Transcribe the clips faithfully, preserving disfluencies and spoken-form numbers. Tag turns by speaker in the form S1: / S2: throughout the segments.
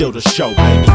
S1: Still the show, baby.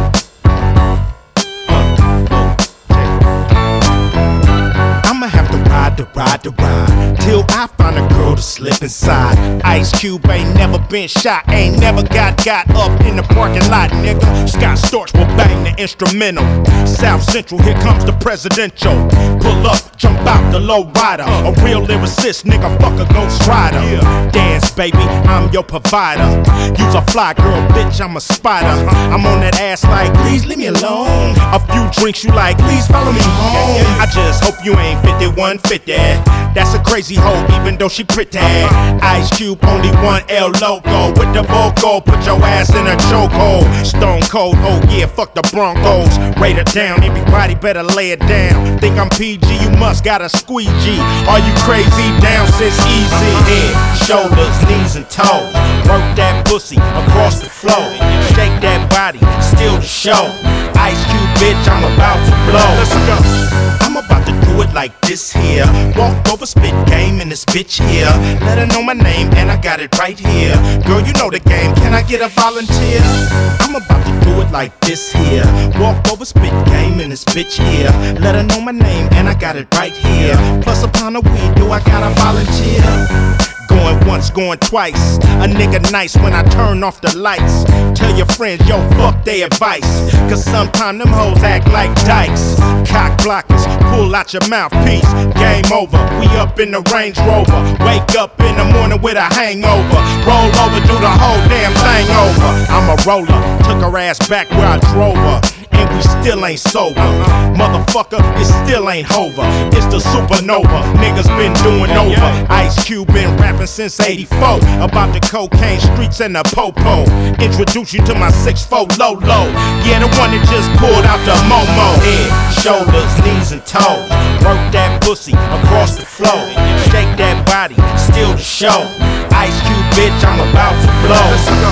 S1: I'ma have to ride to ride to ride till I find a girl to slip inside. Ice Cube ain't never been shot, ain't never got got up in the parking lot, nigga. Scott Storch will bang the instrumental. South Central, here comes the presidential. Pull up, jump out the low rider. A real lyricist, nigga, fuck a ghost rider. Dance, baby, I'm your provider. Use a fly girl, bitch, I'm a spider. I'm on that ass like, please leave me alone. A few drinks you like, please follow me home. I just hope you ain't fifty-one fifty. That's a crazy hoe, even though she pretty. Ice Cube, only one L logo. With the vocal, put your ass in a chokehold. Stone cold, oh yeah, fuck the Broncos. Rate it down, everybody better lay it down. Think I'm P G, you must got a squeegee. Are you crazy? Down since easy. Head, shoulders, knees and toes. Work that pussy across the floor. Shake that body, still the show. Ice Cube, bitch, I'm about to blow. Let's go. I'm about to do it like this here. Walk over, spit game in this bitch here. Let her know my name and I got it right here. Girl, you know the game, can I get a volunteer? I'm about to do it like this here. Walk over, spit game in this bitch here. Let her know my name and I got it right here. Plus upon a weed, do I got a volunteer? Going once, going twice. A nigga nice when I turn off the lights. Tell your friends, yo, fuck their advice. Cause sometime them hoes act like dykes. Cock blockers, pull out your mouthpiece. Game over, we up in the Range Rover. Wake up in the morning with a hangover. Roll over, do the whole damn thing over. I'm a roller, took her ass back where I drove her. And we still ain't sober. Motherfucker, it still ain't Hova. It's the supernova, niggas been doing over. Ice Cube been rapping since eighty-four. About the cocaine streets and the popo. Introduce you to my six four Lolo. Yeah, the one that just pulled out the Momo. Head, shoulders, knees and toes. Work that pussy across the floor. Shake that body, still the show. Ice Cube, bitch, I'm about to blow.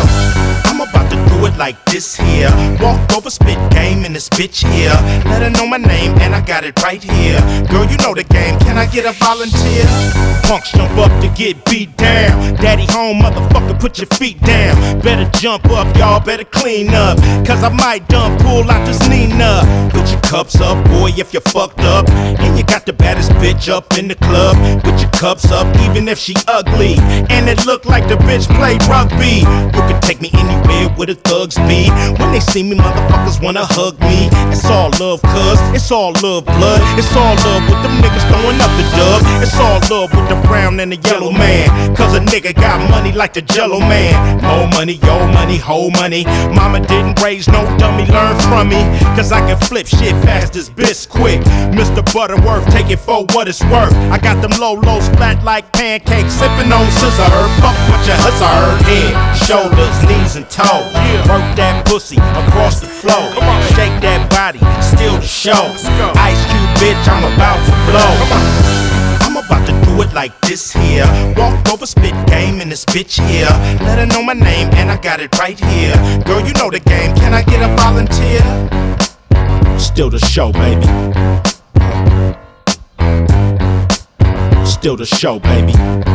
S1: I'm about to do it like this here. Walk over, spit game in this bitch here. Let her know my name and I got it right here. Girl, you know the game, can I get a volunteer? Punks jump up to get beat down. Daddy home, motherfucker, put your feet down. Better jump up, y'all better clean up. Cause I might done pull out this Nina. Put your cups up, boy, if you fucked up. And you got the baddest bitch up in the club. Put your cups up, even if she ugly. And it look like the bitch played rugby. You can take me anywhere where the thugs be. When they see me, motherfuckers wanna hug me. It's all love, cuz, it's all love, blood. It's all love with them niggas throwing up the dub. It's all love with the brown and the yellow man. Cause a nigga got money like the Jello man. More money, yo money, whole money. Mama didn't raise no dummy, learn from me. Cause I can flip shit fast as Bisquick. Mister Butterworth, take it for what it's worth. I got them low lows flat like pancakes, sipping on scissor. Fuck what you husser. Head, shoulders, knees and toes. Work that pussy across the floor. Shake that body, still the show. Ice Cube, bitch, I'm about to blow. I'm about to do it like this here. Walk over, spit game in this bitch here. Let her know my name and I got it right here. Girl, you know the game, can I get a volunteer? Still the show, baby. Still the show, baby.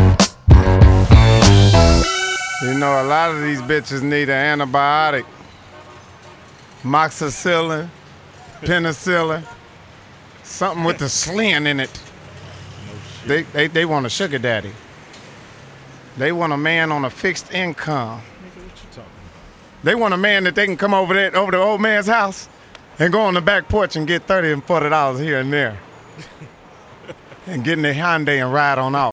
S2: You know, a lot of these bitches need an antibiotic. Moxicillin, penicillin, something with the sling in it. They, they, they want a sugar daddy. They want a man on a fixed income. They want a man that they can come over there, over the old man's house and go on the back porch and get thirty and forty dollars here and there. And get in their Hyundai and ride on out.